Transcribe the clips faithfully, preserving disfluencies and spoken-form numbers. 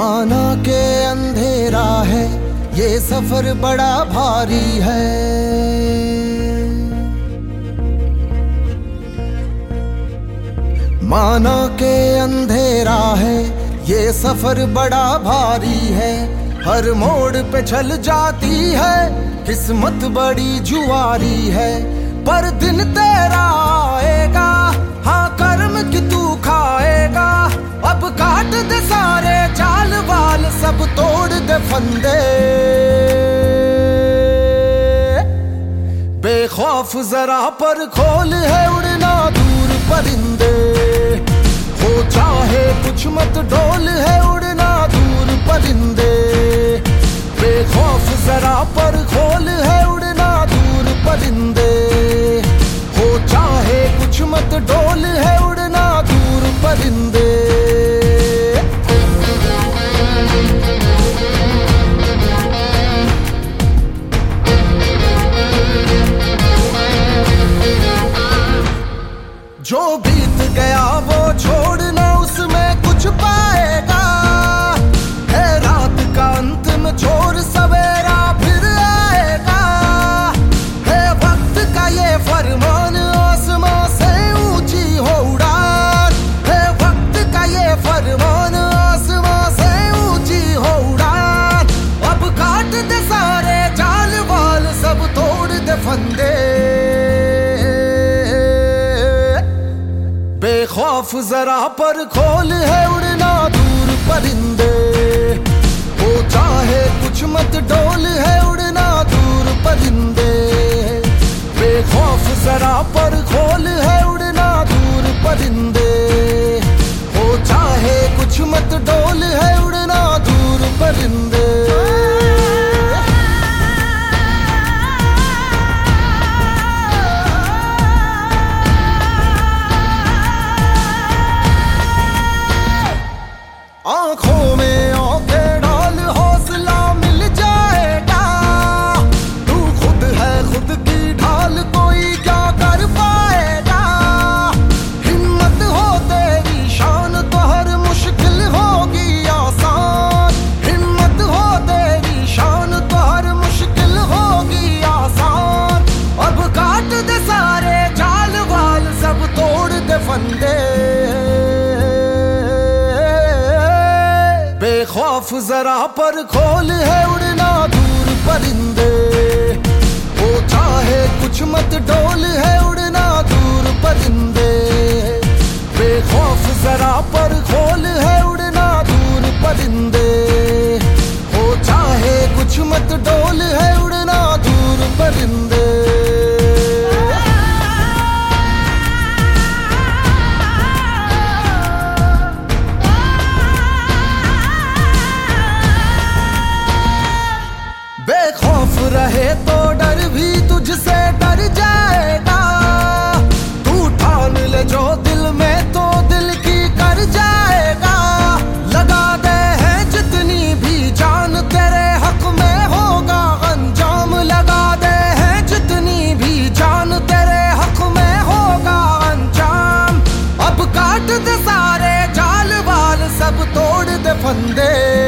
माना के अंधेरा है, ये सफर बड़ा भारी है। माना के अंधेरा है, ये सफर बड़ा भारी है। हर मोड़ पे चल जाती है, किस्मत बड़ी जुआरी है। पर दिन तेरा आएगा, हाँ कर्म की तू खाएगा। अब काट दे सारे चाल वाल, सब तोड़ दे फंदे। बेखौफ जरा पर खोल है उड़ना दूर परिंदे। हो चाहे कुछ मत डोल है उड़ना दूर परिंदे। बेखौफ जरा पर खोल है उड़ना दूर परिंदे। हो चाहे कुछ मत डोल है उड़ना दूर परिंदे। जो बीत गया वो छोड़ना, उसमें कुछ पाएगा। है रात का अंतिम छोर, सवेरा फिर आएगा। है वक्त का ये फरमान, आसमां से ऊंची हो उड़ान। है वक्त का ये फरमान, आसमां से ऊंची हो उड़ान। अब काट दे सारे जाल वाल, सब तोड़ दे फंदे। बेखौफ जरा पर खोल है उड़ना दूर परिंदे। हो चाहे कुछ मत डोल है उड़ना दूर परिंदे। बेखौफ जरा पर खोल है उड़ना दूर परिंदे। हो चाहे कुछ मत डोल है उड़ना दूर परिंदे। आंखों में आंखें डाल, हौसला मिल जाएगा। तू खुद है खुद की ढाल, कोई क्या कर पाएगा। हिम्मत हो तेरी शान, तो हर मुश्किल होगी आसान। हिम्मत हो तेरी शान, तो हर मुश्किल होगी आसान। अब काट दे सारे जाल वाल, सब तोड़ दे फंदे। बेखौफ जरा पर खोल है उड़ना दूर परिंदे। हो चाहे कुछ मत डोल है उड़ना दूर परिंदे। बेखौफ जरा पर खोल है उड़ना दूर परिंदे। हो चाहे कुछ मत डोल है उड़ना दूर परिंदे। बेखौफ रहे तो डर भी तुझसे डर जाएगा। तू ठान ले जो दिल में, तो दिल की कर जाएगा। लगा दे है जितनी भी जान, तेरे हक में होगा अंजाम। लगा दे है जितनी भी जान, तेरे हक में होगा अंजाम। अब काट दे सारे जाल वाल, सब तोड़ दे फंदे।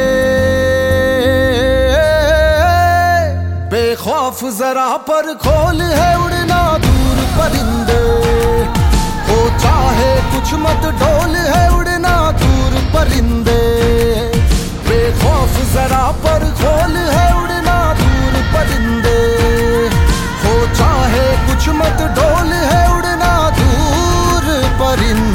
बेखौफ जरा पर खोल है उड़ना दूर परिंदे। हो चाहे कुछ मत डोल है उड़ना दूर परिंदे। बेखौफ जरा पर खोल है उड़ना दूर परिंदे। हो चाहे कुछ मत डोल है उड़ना दूर परिंदे।